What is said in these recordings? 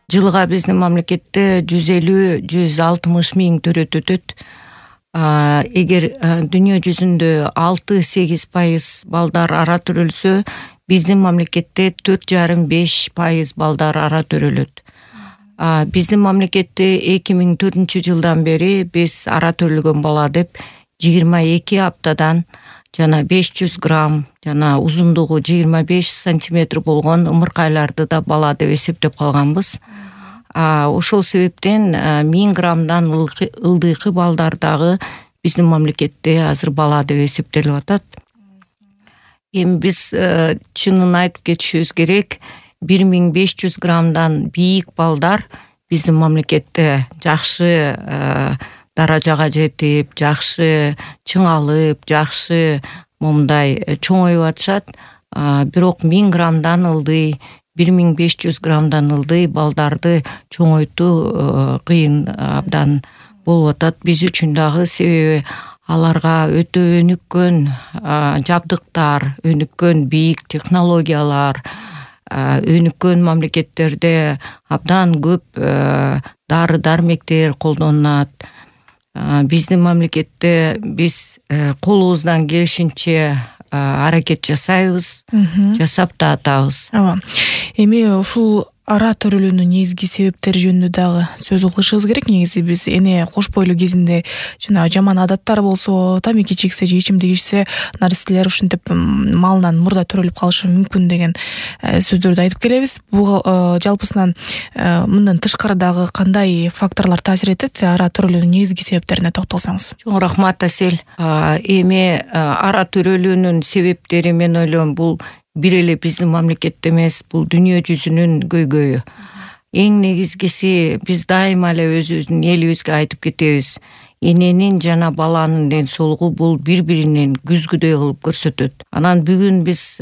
Жылга биздин мамлекетте 150-160 миң төрөт өтөт. Эгер дүйнө жүзүндө 6-8% балдар ара төрөлсө, биздин мамлекетте 4,5-5% балдар ара төрөлөт. Биздин мамлекетте 2004 жылдан бери биз ара төрөлгөн бала деп 22 аптадан жана 500 грамм жана узундугу 25 сантиметр болгон ымыркайларды да бала деп эсептеп калганбыз. Ошол себептен 1000 граммдан ылдыйкы балдар дагы биздин мамлекетте азыр бала деп эсептелип атат. Эми биз чынын айтып кетишибиз керек. 1500 граммдан бийик балдар биздин мамлекетте жакшы даражага жетип, жакшы чыңалып, жакшы момундай чоңоюп атышат. Бирок 1000 граммдан ылдый, 1500 граммдан ылдый балдарды чоңойтуу кыйын абдан болуп атат биз үчүн дагы, себеби аларга өтө өнүккөн жабдыктар, өнүккөн бийик технологиялар, өнүккөн мамлекеттерде абдан көп дары-дармектер колдонулат. Биздин мамлекетте биз колубуздан келишинче аракет жасайбыз, жасап да атабыз. Эми ушул ара төрөлүүнүн негизги себептери жөнүндө дагы сөз кылышыбыз керек. Негизи биз эне кош бойлуу кезинде жана жаман адаттар болсо, тамеки чексе же ичимдик ичсе, наристелер ушинтип малынан мурда төрөлүп калышы мүмкүн деген сөздөрдү айтып келебиз. Бул жалпысынан мындан тышкары дагы кандай факторлор таасир этет? Ара төрөлүүнүн негизги себептерине токтолсоңуз. Чоң рахмат, Асель. Эми ара төрөлүүнүн себептери, мен ойлойм, бул бир эле биздин мамлекетте эмес, бул дүйнө жүзүнүн көйгөйү. Эң негизгиси, биз дайыма эле өзүбүздүн элибизге айтып кетебиз. Эненин жана баланын ден соолугу бул бири-биринен күзгүдөй кылып көрсөтөт. Анан бүгүн биз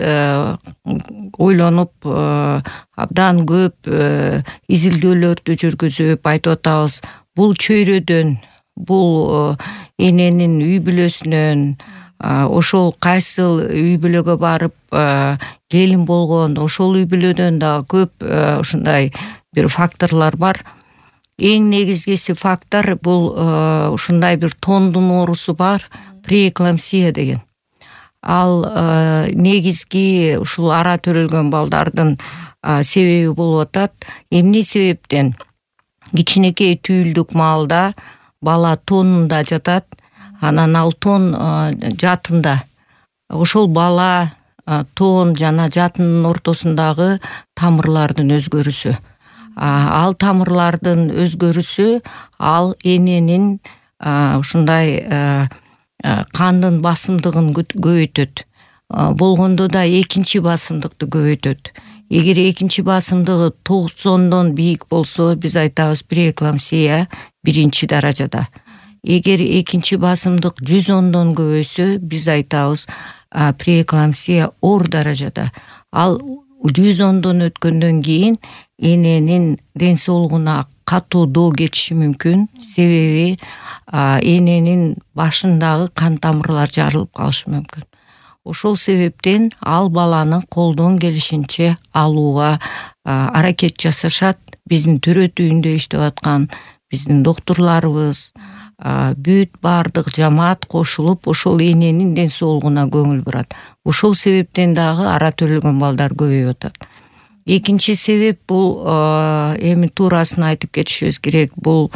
ойлонуп абдан көп изилдөөлөрдү жүргүзүп айтып атабыз. Бул чөйрөдөн, бул эненин үй бүлөсүнөн, ошол кайсыл үй бүлөгө барып келин болгон, ошол үй бүлөдөн дагы көп ушундай бир факторлор бар. Эң негизгиси фактор бул ушундай бир тондун оорусу бар, преэклампсия деген. Ал негизги ушул ара төрөлгөн балдардын себеби болуп атат. Эмне себептен? Кичинекей түйүлдүк маалда бала тонунда жатат. Анан ал тон жатында. Ошол бала тон жана жатынын ортосундагы тамырлардын өзгөрүүсү. Ал тамырлардын өзгөрүүсү ал эненин ушундай кандын басымдыгын көбөйтөт. Болгондо да экинчи басымдыкты көбөйтөт. Эгер экинчи басымдыгы 90дон бийик болсо, биз айтабыз преэклампсия биринчи даражада. Эгер экинчи басымдык 110дон көбөйсө, биз айтабыз преэклампсия оор даражада. Ал 110дон өткөндөн кийин эненин ден соолугуна катуу доо кетиши мүмкүн, себеби эненин башындагы кан тамырлар жарылып калышы мүмкүн. Ошол себептен ал баланы колдон келишинче алууга аракет жасашат. Биздин төрөт үйүндө иштеп аткан биздин доктурларыбыз, бүт бардык жамаат кошулуп ошол эненин ден соолугуна көңүл бурат. Ошол себептен дагы ара төрөлгөн балдар көбөйүп атат. Экинчи себеп бул эми туурасын айтып кетишибиз керек. Бул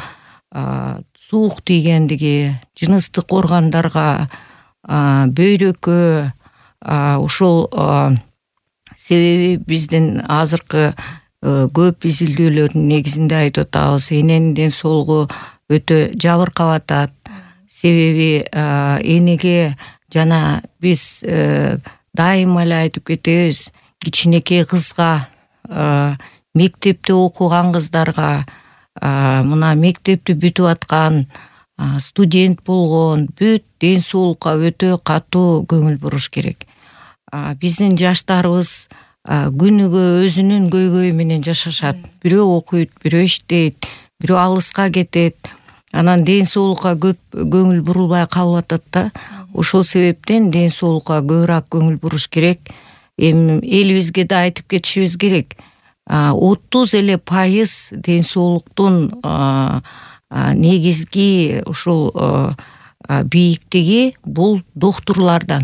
суук тийгендиги, жыныстык органдарга, бөйрөккө, ушул себеби биздин азыркы көп изилдөөлөрдүн негизинде айтып атабыз. Эненин ден соолугу өтө жабыркап атат. Себеби энеге жана биз дайыма эле айтып кетебиз, кичинекей кызга, мектепте окуган кыздарга, мына мектепти бүтүп аткан, студент болгон бүт ден соолукка өтө катуу көңүл буруш керек. Биздин жаштарыбыз күнүгө өзүнүн көйгөйү менен жашашат. Бирөө окуйт, бирөө иштейт, бирөө алыска кетет. Анан ден соолукка көп көңүл бурулбай калып атат да. Ошол себептен ден соолукка көбүрөөк көңүл буруш керек. Эми элибизге да айтып кетишибиз керек. 30% ден соолуктун негизги ушул бийиктиги бул доктурлардан.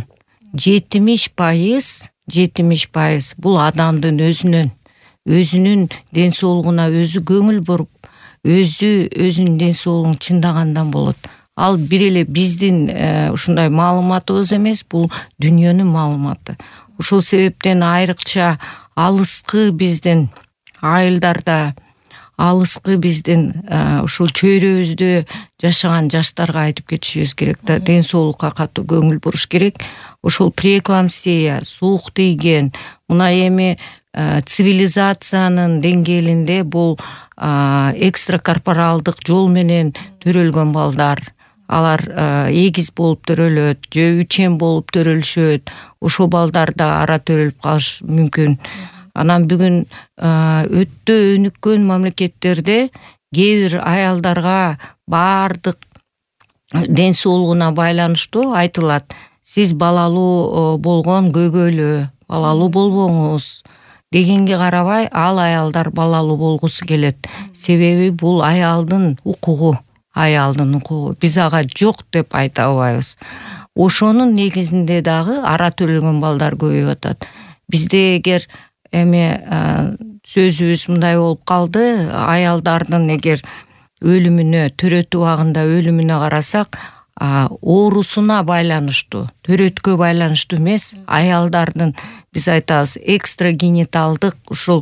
70% бул адамдын өзүнүн ден соолугуна өзү көңүл буруп, өзүнүн ден соолугун чындагандан болот. Ал бир эле биздин ушундай маалыматыбыз эмес, бул дүйнөнүн маалыматы. Ушул себептен айрыкча алыскы биздин айылдарда, алыскы биздин ушул чөйрөбүздө жашаган жаштарга айтып кетишибиз керек да, ден соолукка катуу көңүл буруш керек. Ушул преэклампсия, суук тийген, мына эми цивилизациянын деңгээлинде бул экстракорпоралдык жол менен төрөлгөн балдар, алар эгиз болуп төрөлөт же үчем болуп төрөлүшөт. Ошол балдар да ара төрөлүп калышы мүмкүн. Анан бүгүн өтө өнүккөн мамлекеттерде кээ бир аялдарга баардык ден соолугуна байланыштуу айтылат: сиз балалуу болгон көйгөйлүү, балалуу болбоңуз дегенге карабай, ал аялдар балалуу болгусу келет. Себеби бул аялдын укугу. Биз ага жок деп айта албайбыз. Ошонун негизинде дагы ара төрөлгөн балдар көбөйүп атат. Бизде эгер эми сөзүбүз мындай болуп калды, аялдардын эгер өлүмүнө, төрөтүү убагында өлүмүнө карасак, оорусуна байланыштуу, төрөткө байланыштуу эмес, аялдардын биз айтабыз экстрагениталдык ушул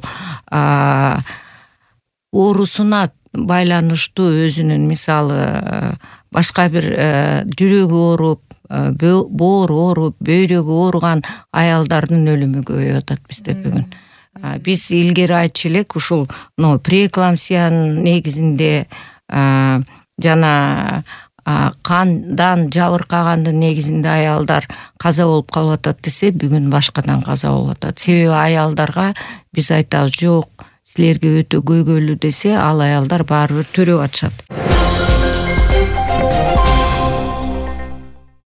оорусуна байланыштуу өзүнүн, мисалы башка бир жүрөгү ооруп, боору ооруп, бөйрөгү ооруган аялдардын өлүмү көбөйүп атат бизде бүгүн. Биз илгери айтчу элек, ушул преэклампсиянын негизинде жана кандан жабыркагандын негизинде аялдар каза болуп калып атат десе, бүгүн башкадан каза болуп атат. Себеби аялдарга биз айтабыз: жок, силерге өтө көйгөйлүү десе, ал аялдар баары бир төрөп атышат.